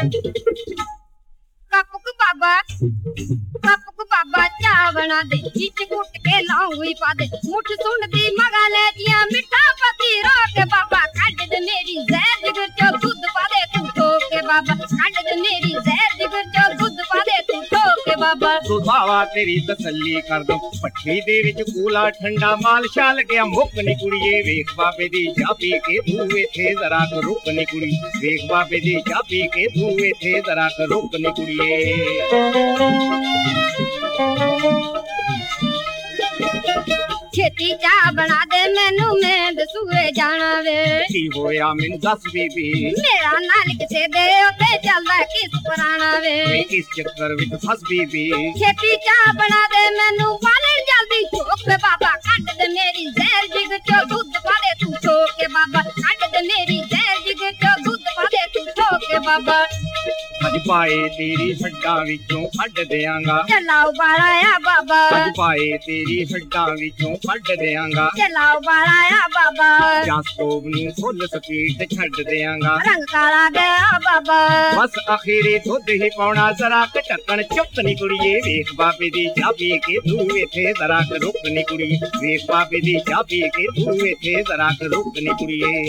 ਕੱਪਕ ਬਾਬਾ ਚਾਹ ਬਣਾ ਦੇ ਵਿੱਚ ਕੁੱਟ ਕੇ ਲਾਉਂਗੀ ਪਾ ਦੇ ਮੁੱਠ ਸੁਣਦੀ ਮਗਾ ਲੈ ਜੀਆਂ ਮਿੱਠਾ ਪਤੀ ਰੋਕ ਬਾਬਾ ਕੱਢ ਦੇ ਮੇਰੀ ਜ਼ਹਿਰ ਜਿਗਰ ਚੋਂ ਦੁੱਧ ਪਾ ਦੇ ਤੂੰ ਠੋਕ ਕੇ ਬਾਬਾ ਕੱਢ ਦੇ ਮੇਰੀ ਜ਼ਹਿਰ ਜਿਗਰ ਚੋਂ ਦੁੱਧ ਪਾ ਦੇ ਤੂੰ ਠੋਕ ਕੇ ਬਾਬਾ ਸੁਭਾਵਾ ਤੇਰੀ ਤਸੱਲੀ ਕਰ ਦੋ ਪੱਠੀ ਦੇ ਵਿੱਚ ਕੂਲਾ ਠੰਡਾ ਮਾਲ ਛਾਲ ਗਿਆ ਮੁੱਕ ਨੀ ਕੁੜੀਏ ਵੇਖ ਬਾਬੇ ਦੀ ਚਾਹ ਪੀ ਕੇ ਤੂੰ ਇੱਥੇ ਜ਼ਰਾ ਕੁ ਰੁਕ ਨੀ ਕੁੜੀ ਵੇਖ ਬਾਬੇ ਦੀ ਚਾਹ ਪੀ ਕੇ ਤੂੰ ਇੱਥੇ ਜ਼ਰਾ ਕੁ ਰੁਕ ਨੀ ਕੁੜੀਏ ਛੇਤੀ ਚਾਹ ਬਣਾ ਦੇ ਮੈਨੂੰ ਮੈਂ ਦਸੂਏ ਜਾਣਾ ਵੇ ਕੀ ਹੋਇਆ ਮੈਨੂੰ ਦੱਸ ਬੀਬੀ ਮੇਰਾ ਨਾਲ ਕਿਸੇ ਦੇ ਉੱਤੇ ਚੱਲਦਾ ਕਿਸ ਪੁਰਾਣਾ ਵੇ ਕਿਸ ਚੱਕਰ ਵਿੱਚ ਫਸ ਬੀਬੀ ਛੇਤੀ ਚਾਹ ਬਣਾ ਦੇ ਮੈਨੂੰ ਪਾਲਣ ਜਲਦੀ ਝੋਕ ਕੇ ਬਾਬਾ ਕੱਢ ਦੇ ਮੇਰੀ ਜ਼ਹਿਰ ਜਿਗ ਚੋਂ ਦੁੱਧ ਪਾ ਦੇ ਤੂੰ ਠੋਕ ਕੇ ਬਾਬਾ ਕੱਢ ਦੇ ਮੇਰੀ ਜ਼ਹਿਰ ਜਿਗ ਚੋਂ ਦੁੱਧ ਪਾ ਦੇ ਤੂੰ ਠੋਕ ਕੇ ਬਾਬਾ ਅੱਜ ਪਾਏ ਤੇਰੀ ਹੱਡਾਂ ਵਿੱਚੋਂ ਕੱਢ ਦਿਆਂਗਾ ਚਲਾਓ ਬਾਲਾਇਆ ਬਾਬਾ ਅੱਜ ਪਾਏ ਤੇਰੀ ਹੱਡਾਂ ਵਿੱਚੋਂ ਕੱਢ ਦਿਆਂਗਾ ਚਲਾਓ ਬਾਲਾਇਆ ਬਾਬਾ ਜਾਂ ਸਟੋਵ ਨੂੰ ਫੁੱਲ ਸਪੀਡ ਤੇ ਛੱਡ ਦਿਆਂਗਾ ਰੰਗ ਕਾਲਾ ਗਿਆ ਬਾਬਾ ਬਸ ਅਖੀਰੇ ਦੁੱਧ ਹੀ ਪਾਉਣਾ ਜ਼ਰਾ ਕੁ ਢੱਕਣ ਚੁੱਪ ਨੀ ਕੁੜੀਏ ਵੇਖ ਬਾਬੇ ਦੀ ਚਾਹ ਪੀ ਕੇ ਤੂੰ ਇੱਥੇ ਜ਼ਰਾ ਕੁ ਰੁਕ ਨੀ ਕੁੜੀ ਵੇਖ ਬਾਬੇ ਦੀ ਚਾਹ ਪੀ ਕੇ ਤੂੰ ਇੱਥੇ ਜ਼ਰਾ ਕੁ ਰੁਕ ਨੀ ਕੁੜੀਏ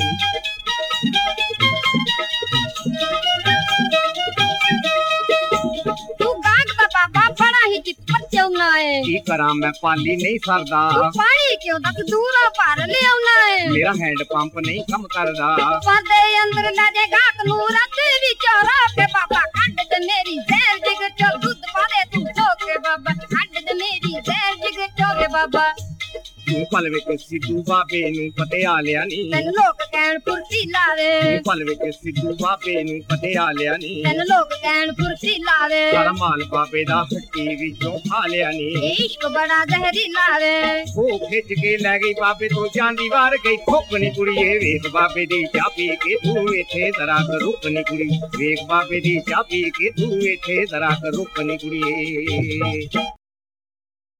ਤੂੰ ਗਾਂਗ ਦਾ ਬਾਬਾ ਬੜਾ ਹੀ ਚਿੱਤ ਚਾਉਣਾ ਏ ਕੀ ਕਰਾਂ ਮੈਂ ਪਾਲੀ ਨਹੀਂ ਸਰਦਾ ਤੂੰ ਪਾਣੀ ਕਿਉਂ ਤੱਕ ਦੂਰੋਂ ਭਰ ਲਿਆਉਣਾ ਏ ਮੇਰਾ ਹੈਂਡ ਪੰਪ ਨਹੀਂ ਕੰਮ ਕਰਦਾ ਪਰਦੇ ਅੰਦਰ ਲੈ ਜੇ ਗਾਕ ਨੂੰ ਰੱਤ ਵਿੱਚੋਂ ਰਾਹ ਕੇ ਬਾਬਾ ਕੱਢ ਦੇ ਮੇਰੀ ਜ਼ਹਿਰ ਜਿਗ ਚੋਂ ਦੁੱਧ ਪਾ ਦੇ ਤੂੰ ਠੋਕ ਕੇ ਬਾਬਾ ਕੱਢ ਦੇ ਮੇਰੀ ਜ਼ਹਿਰ ਜਿਗ ਚੋਂ ਕੇ ਬਾਬਾ ਤੂੰ ਪਲ ਵਿੱਚ ਸਿੱਧੂ ਬਾਬੇ ਨੂੰ ਪਤਿਆ ਲਿਆ ਨੀ ਤੈਨੂੰ ਲੋਕ ਕਹਿਣ ਫੁਰਤੀ ਲਾਵੇ ਤੂੰ ਪਲ ਵਿੱਚ ਸਿੱਧੂ ਬਾਬੇ ਨੂੰ ਪਤਿਆ ਲਿਆ ਨੀ ਤੈਨੂੰ ਲੋਕ ਕਹਿਣ ਫੁਰਤੀ ਲਾਵੇ ਸਾਰਾ ਮਾਲ ਬਾਬੇ ਦਾ ਹੱਟੀ ਵਿੱਚੋਂ ਖਾ ਲਿਆ ਨੀ ਇਸ਼ਕ ਬੜਾ ਜ਼ਹਿਰੀਲਾ ਵੇ ਉਹ ਖਿੱਚ ਕੇ ਲੈ ਗਈ ਬਾਬੇ ਤੋਂ ਜਾਂਦੀ ਵਾਰ ਗਈ ਠੁੱਕ ਨੀ ਕੁੜੀਏ ਵੇਖ ਬਾਬੇ ਦੀ ਚਾਹ ਪੀ ਕੇ ਤੂੰ ਇੱਥੇ ਜ਼ਰਾ ਕੁ ਰੁਕ ਨੀ ਕੁੜੀ ਵੇਖ ਬਾਬੇ ਦੀ ਚਾਹ ਪੀ ਕੇ ਤੂੰ ਇੱਥੇ ਜ਼ਰਾ ਕੁ ਰੁਕ ਨੀ ਕੁੜੀਏ